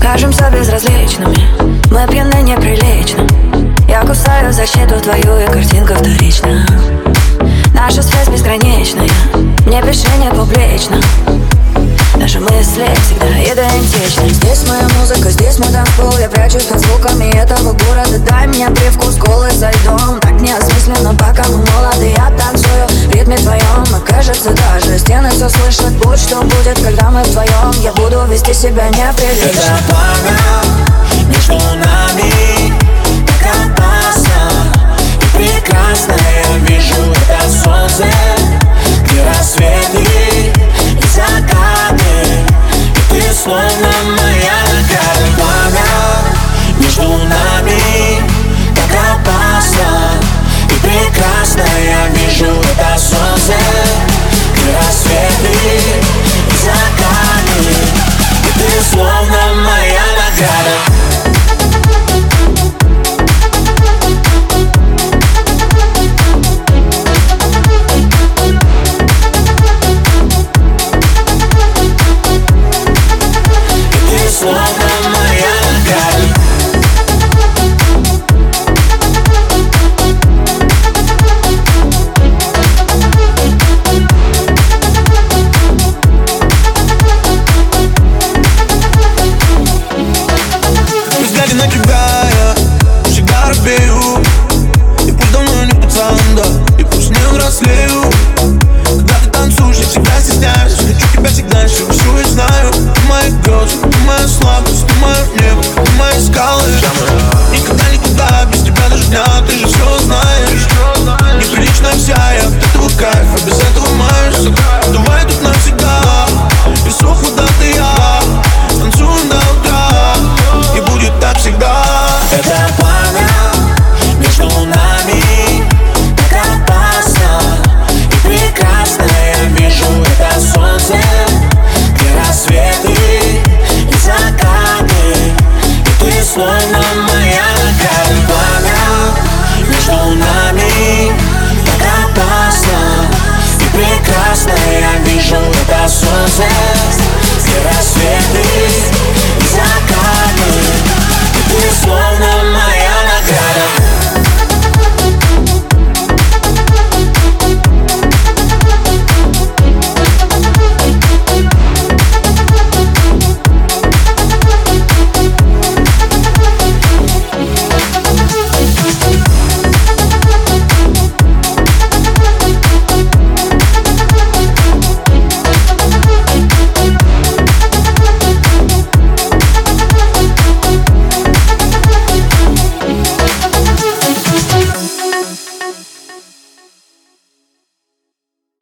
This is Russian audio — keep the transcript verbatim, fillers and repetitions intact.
кажемся безразличными, мы пьяны неприлично. Я кусаю защиту твою, и картинка вторична. Наша связь безграничная, не пиши не публично. Наши мысли всегда идентичны. Здесь моя музыка, здесь мой танцпол. Я прячусь под звуками этого города. Дай мне привкус колы за льдом. Так неосмысленно, пока мы молоды. Я танцую в ритме твоем. И кажется, даже стены все слышат. Будь что будет, когда мы вдвоем. Я буду вести себя неприлично. Это пламя между нами, так опасно и прекрасно. Я вижу это солнце, где рассветы и закаты. И ты словно моя нога. Пламя между нами, так опасно и прекрасно. Я вижу это солнце, где рассветы и закаты. И ты словно моя нога. На тебя я всегда робею. И пусть давно не пацан, да, и пусть не взрослею. Когда ты танцуешь, я всегда стесняюсь. Хочу тебя всегда, всю всю и знаю. Ты мои грозы, ты моя слабость, ты мое небо, ты мои скалы. Никогда, никуда без тебя даже дня, ты же все знаешь. Неприлично вся я от этого кайфа, без этого маюсь. Давай тут навсегда, и сок вода ты я. Станцуем до утра, и будет так всегда. Это пламя между нами, так опасно и прекрасно. Я вижу это солнце, где рассветы и закаты. И ты словно моя нога. Пламя между нами, так опасно и прекрасно. Я вижу это солнце, где рассветы и закаты. И ты словно моя награда.